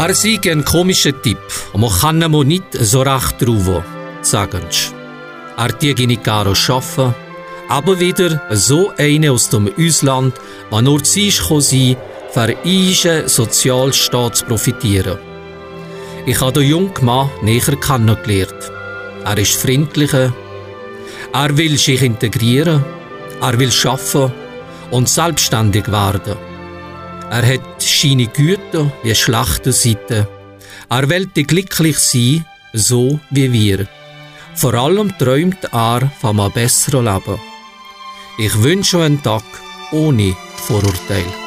Er sei ein komischer Typ und man kann ihn nicht so recht drauf, sagen sie. Er tue nicht gerne arbeiten, aber wieder so eine aus dem Ausland, der nur zuerst sein kann, für ihren Sozialstaat zu profitieren. Ich habe den jungen Mann näher kennengelernt. Er ist freundlicher, er will sich integrieren, er will arbeiten und selbstständig werden. Er hat seine Güter wie schlechte Seiten. Er will glücklich sein, so wie wir. Vor allem träumt er von einem besseren Leben. Ich wünsche einen Tag ohne Vorurteile.